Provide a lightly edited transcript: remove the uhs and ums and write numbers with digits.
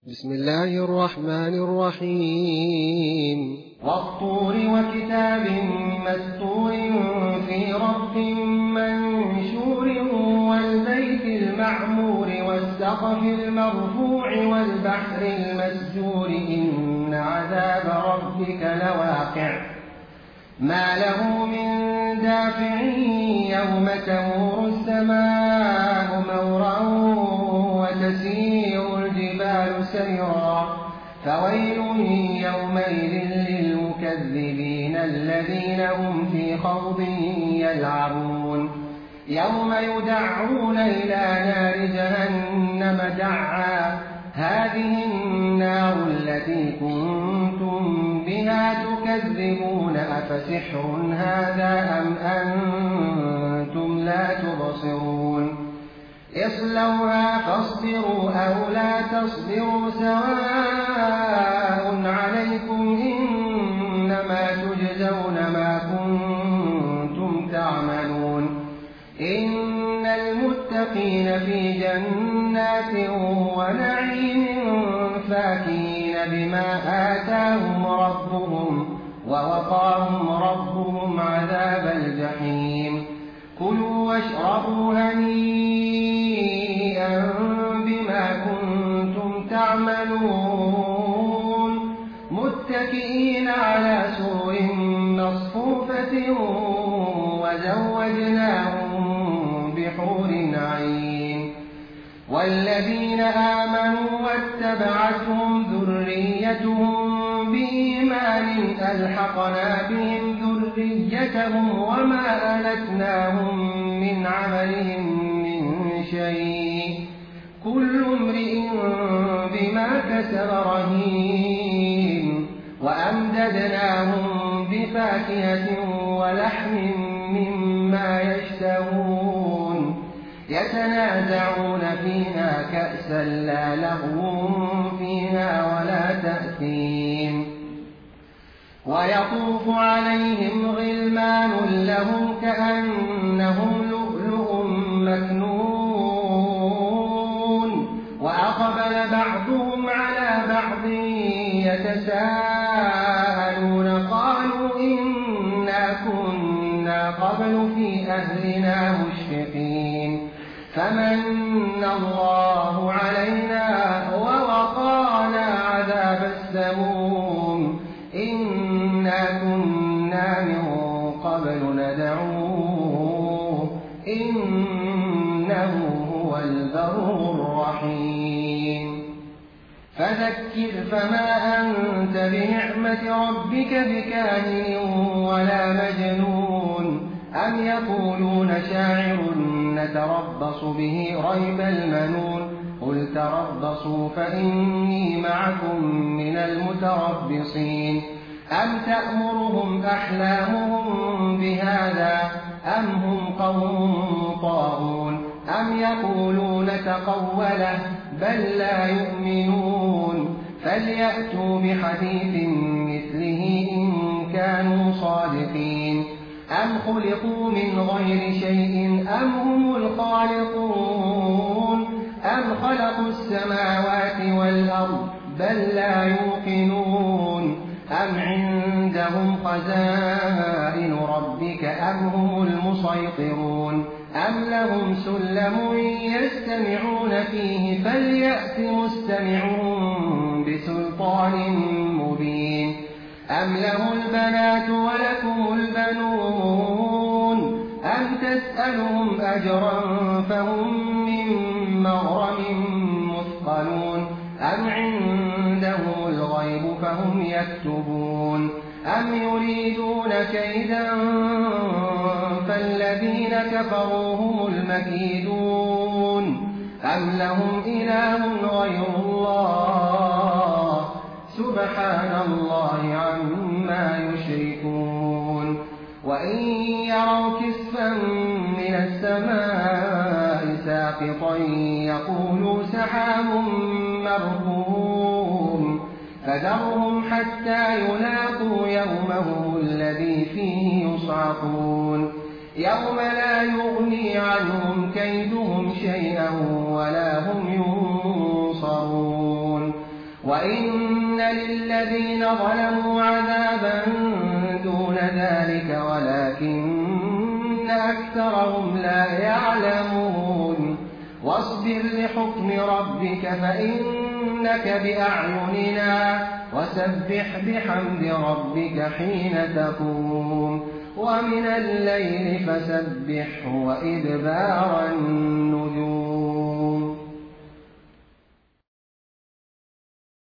بسم الله الرحمن الرحيم والطور وكتاب مسطور في رق منشور والبيت المعمور والسقف المرفوع والبحر المسجور إن عذاب ربك لواقع ما له من دافع يوم تمور السماء مورا وتسير الجبال سيرا فويل يومئذ للمكذبين الذين هم في خوض يلعبون يوم يدعون إلى نار جهنم دعا هذه النار التي كنتم بها تكذبون أفسحر هذا أم أنتم لا تبصرون اصلوها فاصبروا أو لا تصبروا سواء عليكم إنما تجزون ما كنتم تعملون إن المتقين في جنات ونعيم فاكهين بما آتاهم ربهم ووقاهم ربهم عذاب الجحيم كلوا واشربوا هنيئا بما كنتم تعملون متكئين على سرر مصفوفة وزوجناهم بحور عين والذين آمنوا واتبعتهم ذريتهم بإيمان ألحقنا بهم ذريتهم وما ألتناهم من عملهم من شيء كل امرئ بما كسب رهين وأمددناهم بفاكهة ولحم مما يشتهون يتنازعون فيها كأسا لا لغو فيها ولا تأثيم ويطوف عليهم غلمان لهم كأنهم لؤلؤ مكنون وأقبل بعضهم على بعض يتساءلون قالوا إنا كنا قبل في أهلنا مشفقين فمن الله علينا ووقانا عذاب السموم إنا كنا من قبل ندعوه إنه هو البر الرحيم فذكر فما أنت بنعمة ربك بكاهن ولا مجنون أم يقولون شاعر نتربص به ريب المنون قل تربصوا فإني معكم من المتربصين أم تأمرهم أحلامهم بهذا أم هم قوم طاغون أم يقولون تقوله بل لا يؤمنون فليأتوا بحديث مثله إن كانوا صادقين أم خلقوا من غير شيء أم هم الخالقون أم خلقوا السماوات والأرض بل لا يوقنون أم عندهم خزائن ربك أم هم المسيطرون أم لهم سلم يستمعون فيه فليأت مستمعون بسلطان مبين أم له البنات ولكم البنون أم تسألهم أجرا فهم من مغرم مثقلون أم عندهم الغيب فهم يكتبون أم يريدون كيدا فالذين كفروا هم المكيدون أم لهم إله غير الله سبحان الله عما يشركون وإن يروا كسفا من السماء ساقطا يقولوا سحاب مركوم فذرهم حتى يلاقوا يومهم الذي فيه يصعقون يوم لا يغني عنهم كيدهم شيئا ولا هم ينصرون وإن للذين ظلموا عذابا دون ذلك ولكن أكثرهم لا يعلمون واصبر لحكم ربك فإنك بأعيننا وسبح بحمد ربك حين تقوم ومن الليل فسبحه وإدبار النجوم